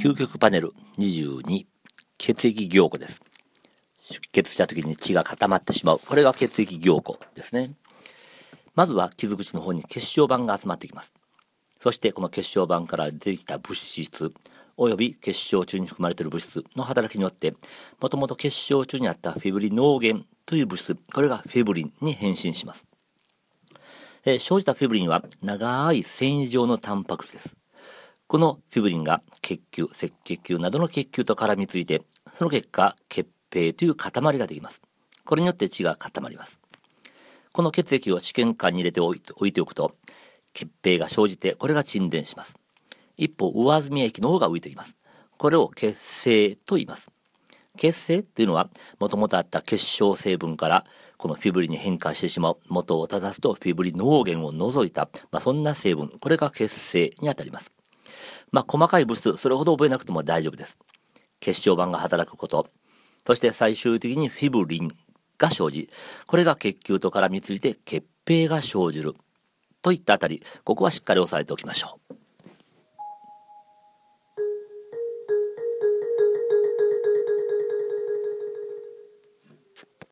究極パネル22、血液凝固です。出血した時に血が固まってしまう。これが血液凝固ですね。まずは傷口の方に血小板が集まってきます。そしてこの血小板から出てきた物質および血小中に含まれている物質の働きによって、もともと血小中にあったフィブリノーゲンという物質、これがフィブリンに変身します。生じたフィブリンは長い繊維状のタンパク質です。このフィブリンが血球、赤血球などの血球と絡みついて、その結果血ぺという塊ができます。これによって血が固まります。この血液を試験管に入れて置いておくと、血ぺが生じて、これが沈殿します。一方、上澄み液の方が浮いてきます。これを血清と言います。血清というのは、もともとあった結晶成分からこのフィブリンに変化してしまう。元を正すとフィブリノーゲンを除いた、そんな成分、これが血清にあたります。細かい物質、それほど覚えなくても大丈夫です。血小板が働くこと、そして最終的にフィブリンが生じ、これが血球と絡みついて血ぺが生じるといったあたり、ここはしっかり押さえておきましょう。